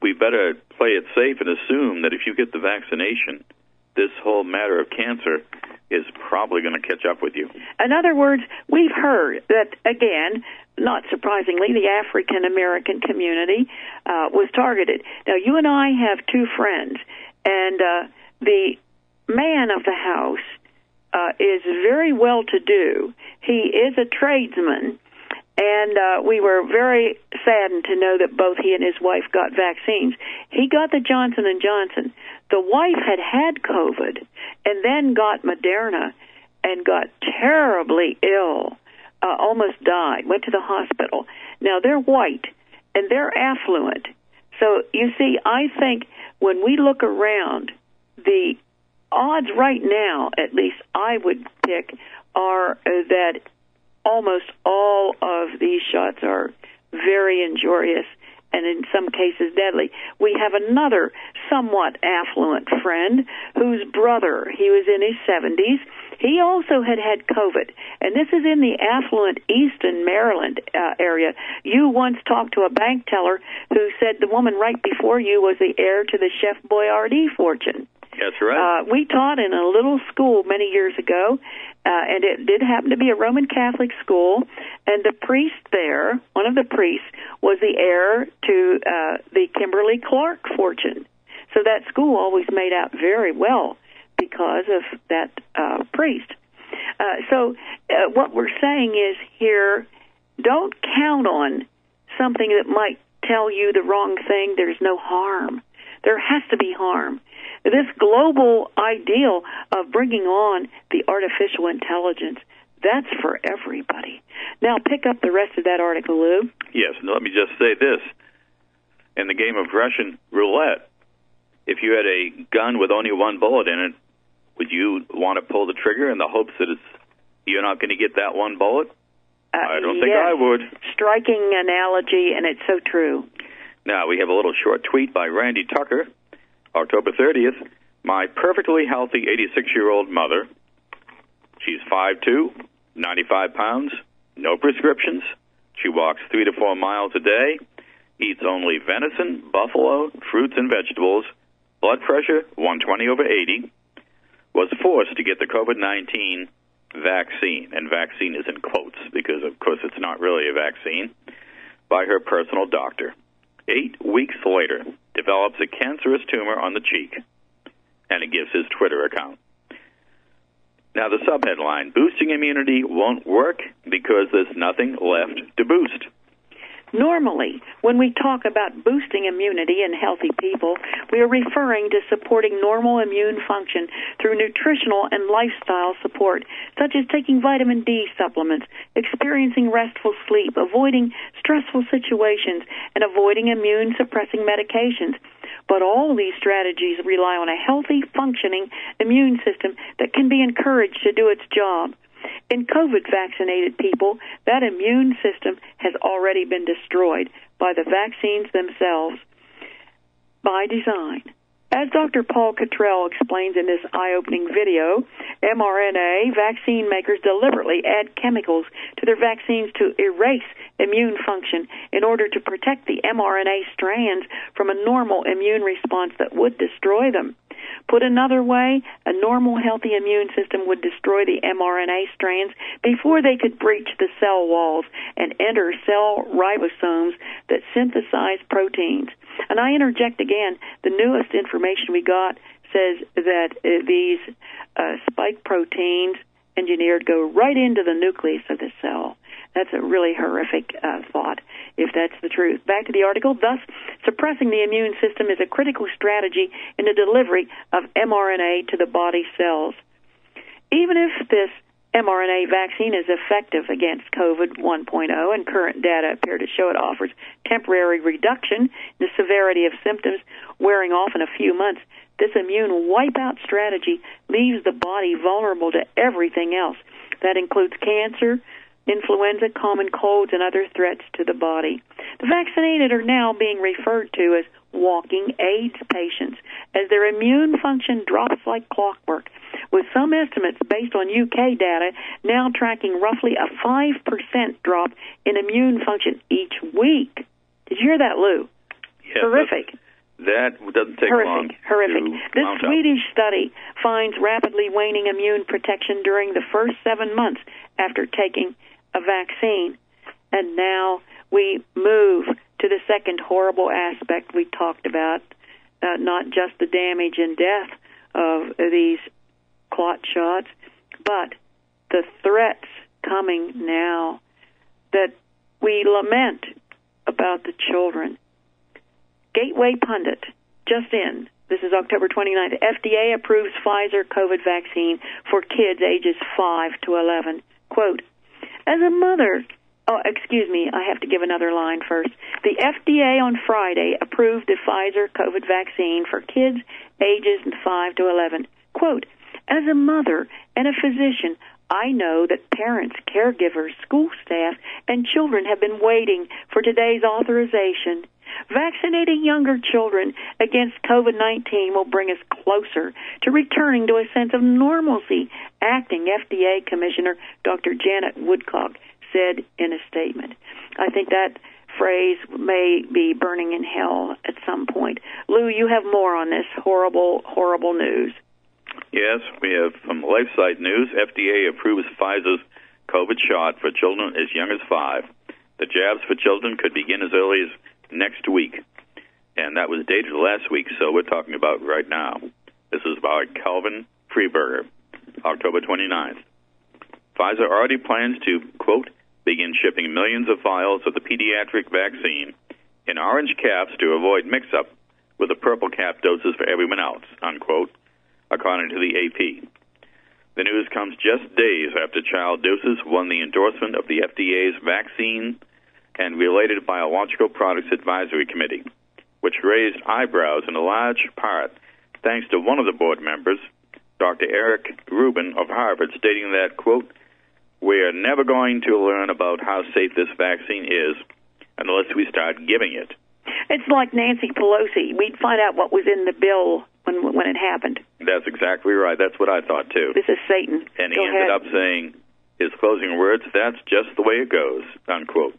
we better play it safe and assume that if you get the vaccination, this whole matter of cancer is probably going to catch up with you. In other words, we've heard that, again, not surprisingly, the African-American community uh, was targeted. Now, you and I have two friends, and uh, the man of the house uh, is very well-to-do. He is a tradesman, and uh, we were very saddened to know that both he and his wife got vaccines. He got the Johnson and Johnson. The wife had had COVID and then got Moderna and got terribly ill, uh, almost died, went to the hospital. Now, they're white, and they're affluent. So, you see, I think when we look around, the odds right now, at least I would pick, are uh, that almost all of these shots are very injurious and in some cases deadly. We have another somewhat affluent friend whose brother, he was in his seventies, he also had had COVID, and this is in the affluent Easton, Maryland uh, area. You once talked to a bank teller who said the woman right before you was the heir to the Chef Boyardee fortune. That's right. Uh, we taught in a little school many years ago, uh, and it did happen to be a Roman Catholic school, and the priest there, one of the priests, was the heir to uh, the Kimberly Clark fortune. So that school always made out very well because of that uh, priest. Uh, so uh, what we're saying is here, don't count on something that might tell you the wrong thing. There's no harm. There has to be harm. This global ideal of bringing on the artificial intelligence, that's for everybody. Now, pick up the rest of that article, Lou. Yes, and let me just say this. In the game of Russian roulette, if you had a gun with only one bullet in it, would you want to pull the trigger in the hopes that it's you're not going to get that one bullet? Uh, I don't yes. think I would. Striking analogy, and it's so true. Now, we have a little short tweet by Randy Tucker, October thirtieth. My perfectly healthy eighty-six-year-old mother, she's five foot two, ninety-five pounds, no prescriptions. She walks three to four miles a day, eats only venison, buffalo, fruits, and vegetables, blood pressure one twenty over eighty, was forced to get the COVID nineteen vaccine, and vaccine is in quotes because, of course, it's not really a vaccine, by her personal doctor. Eight weeks later, develops a cancerous tumor on the cheek, and it gives his Twitter account. Now, the subheadline, boosting immunity won't work because there's nothing left to boost. Normally, when we talk about boosting immunity in healthy people, we are referring to supporting normal immune function through nutritional and lifestyle support, such as taking vitamin D supplements, experiencing restful sleep, avoiding stressful situations, and avoiding immune-suppressing medications. But all these strategies rely on a healthy, functioning immune system that can be encouraged to do its job. In COVID-vaccinated people, that immune system has already been destroyed by the vaccines themselves by design. As Doctor Paul Cottrell explains in this eye-opening video, mRNA vaccine makers deliberately add chemicals to their vaccines to erase immune function in order to protect the mRNA strands from a normal immune response that would destroy them. Put another way, a normal, healthy immune system would destroy the mRNA strands before they could breach the cell walls and enter cell ribosomes that synthesize proteins. And I interject again, the newest information we got says that uh, these uh, spike proteins engineered go right into the nucleus of the cell. That's a really horrific uh, thought, if that's the truth. Back to the article. Thus, suppressing the immune system is a critical strategy in the delivery of mRNA to the body cells. Even if this mRNA vaccine is effective against COVID one point oh, and current data appear to show it offers temporary reduction in the severity of symptoms wearing off in a few months, this immune wipeout strategy leaves the body vulnerable to everything else. That includes cancer, influenza, common colds, and other threats to the body. The vaccinated are now being referred to as walking AIDS patients, as their immune function drops like clockwork, with some estimates based on U K data now tracking roughly a five percent drop in immune function each week. Did you hear that, Lou? Yes, Terrific. That doesn't take horrific, long. Horrific. This mount Swedish up. study finds rapidly waning immune protection during the first seven months after taking a vaccine. And now we move to the second horrible aspect we talked about, uh, not just the damage and death of these clot shots, but the threats coming now that we lament about the children. Gateway Pundit, just in, this is October twenty-ninth, F D A approves Pfizer COVID vaccine for kids ages five to eleven. Quote, as a mother, oh, excuse me, I have to give another line first. The F D A on Friday approved the Pfizer COVID vaccine for kids ages five to eleven. Quote, as a mother and a physician, I know that parents, caregivers, school staff, and children have been waiting for today's authorization. Vaccinating younger children against COVID nineteen will bring us closer to returning to a sense of normalcy, acting F D A Commissioner Doctor Janet Woodcock said in a statement. I think that phrase may be burning in hell at some point. Lou, you have more on this horrible, horrible news. Yes, we have from LifeSite News. F D A approves Pfizer's COVID shot for children as young as five. The jabs for children could begin as early as next week, and that was dated last week, so we're talking about right now. This is by Calvin Freeberger, October twenty-ninth. Pfizer already plans to, quote, begin shipping millions of vials of the pediatric vaccine in orange caps to avoid mix-up with the purple cap doses for everyone else, unquote, according to the A P. The news comes just days after Child Doses won the endorsement of the F D A's Vaccine and Related Biological Products Advisory Committee, which raised eyebrows in a large part thanks to one of the board members, Doctor Eric Rubin of Harvard, stating that, quote, we are never going to learn about how safe this vaccine is unless we start giving it. It's like Nancy Pelosi. We'd find out what was in the bill when when it happened. That's exactly right. That's what I thought, too. This is Satan. And he Go ended ahead. up saying, his closing words, that's just the way it goes, unquote.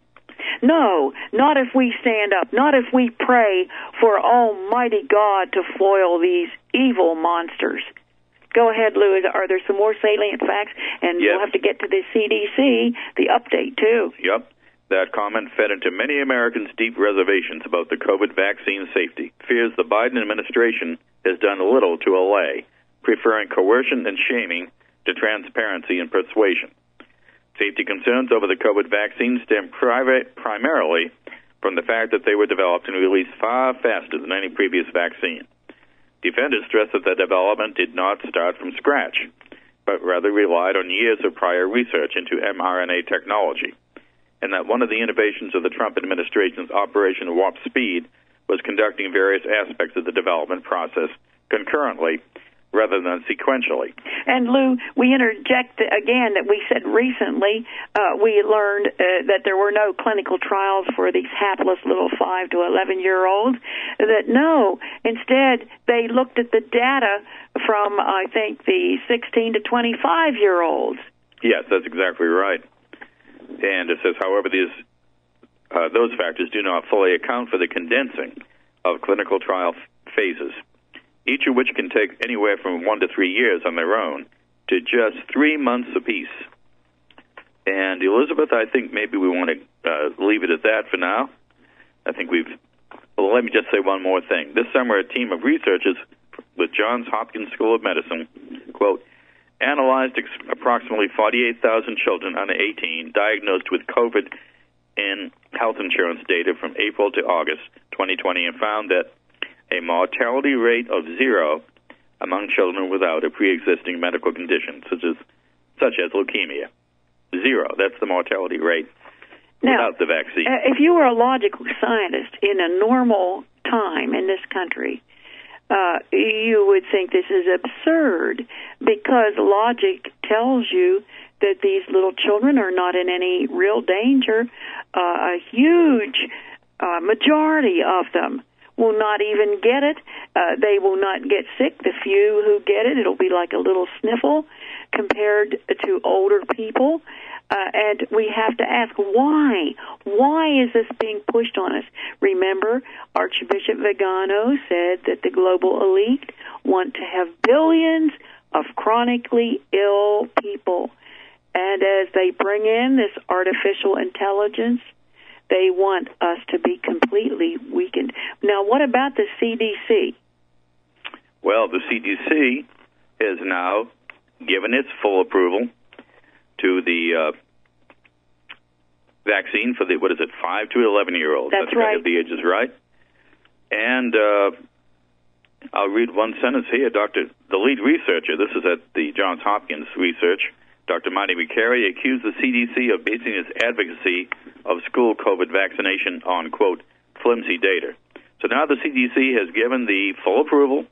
No, not if we stand up, not if we pray for Almighty God to foil these evil monsters. Go ahead, Lou. Are there some more salient facts? And yes. We'll have to get to the C D C, the update, too. Yep. That comment fed into many Americans' deep reservations about the COVID vaccine safety. Fears the Biden administration has done little to allay, preferring coercion and shaming to transparency and persuasion. Safety concerns over the COVID vaccine stem private, primarily from the fact that they were developed and released far faster than any previous vaccine. Defenders stress that the development did not start from scratch, but rather relied on years of prior research into mRNA technology, and that one of the innovations of the Trump administration's Operation Warp Speed was conducting various aspects of the development process concurrently rather than sequentially. And, Lou, we interject again that we said recently uh, we learned uh, that there were no clinical trials for these hapless little five to eleven-year-olds, that no, instead they looked at the data from, I think, the sixteen to twenty-five-year-olds. Yes, that's exactly right. And it says, however, these uh, those factors do not fully account for the condensing of clinical trial f- phases, each of which can take anywhere from one to three years on their own to just three months apiece. And, Elizabeth, I think maybe we want to uh, leave it at that for now. I think we've... Well, let me just say one more thing. This summer, a team of researchers with Johns Hopkins School of Medicine, quote, analyzed ex- approximately forty-eight thousand children under eighteen diagnosed with COVID in health insurance data from April to August twenty twenty and found that a mortality rate of zero among children without a pre-existing medical condition, such as such as leukemia. Zero. That's the mortality rate now, without the vaccine. Uh, if you were a logical scientist in a normal time in this country, uh, you would think this is absurd, because logic tells you that these little children are not in any real danger. Uh, a huge uh, majority of them will not even get it. Uh, they will not get sick. The few who get it, it'll be like a little sniffle compared to older people. Uh, and we have to ask, why? Why is this being pushed on us? Remember, Archbishop Vigano said that the global elite want to have billions of chronically ill people. And as they bring in this artificial intelligence, they want us to be completely weakened. Now, what about the C D C? Well, the C D C has now given its full approval to the uh, vaccine for the, what is it, five to eleven-year-olds. That's That's right. If the ages right. And uh, I'll read one sentence here. Doctor, the lead researcher, this is at the Johns Hopkins research, Doctor Marty Makary, accused the C D C of basing its advocacy of school COVID vaccination on, quote, flimsy data. So now the C D C has given the full approval,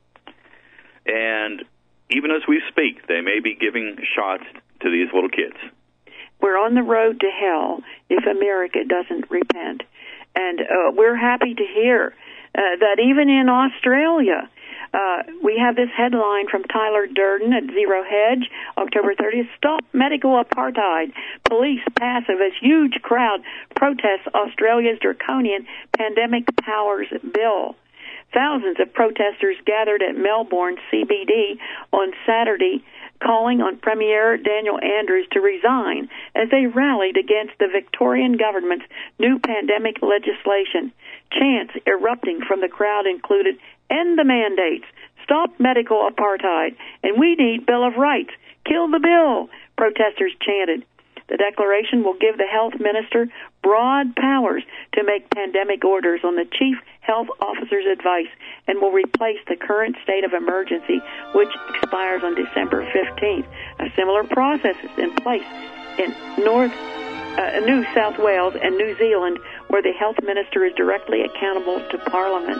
and even as we speak, they may be giving shots to these little kids. We're on the road to hell if America doesn't repent. And uh, we're happy to hear uh, that even in Australia, uh, we have this headline from Tyler Durden at Zero Hedge, October thirtieth, Stop Medical Apartheid. Police passive as huge crowd protests Australia's draconian pandemic powers bill. Thousands of protesters gathered at Melbourne C B D on Saturday, calling on Premier Daniel Andrews to resign as they rallied against the Victorian government's new pandemic legislation. Chants erupting from the crowd included, "End the mandates, stop medical apartheid, and we need Bill of Rights, kill the bill," protesters chanted. The declaration will give the health minister broad powers to make pandemic orders on the chief health officer's advice and will replace the current state of emergency, which expires on December fifteenth. A similar process is in place in North uh, New South Wales and New Zealand, where the health minister is directly accountable to Parliament.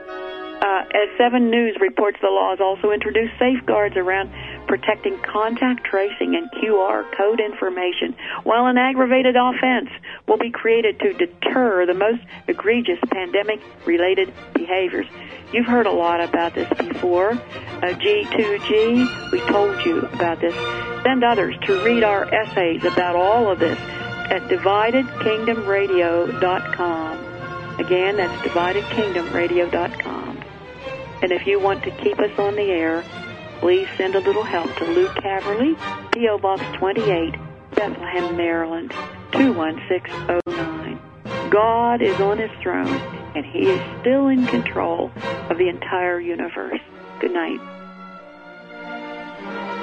Uh, as Seven News reports, the laws also introduce safeguards around protecting contact tracing and Q R code information, while an aggravated offense will be created to deter the most egregious pandemic-related behaviors. You've heard a lot about this before. Uh, G two G, we told you about this. Send others to read our essays about all of this at divided kingdom radio dot com. Again, that's divided kingdom radio dot com. And if you want to keep us on the air, please send a little help to Lou Caverly, P O. Box twenty-eight, Bethlehem, Maryland, two one six oh nine. God is on his throne, and he is still in control of the entire universe. Good night.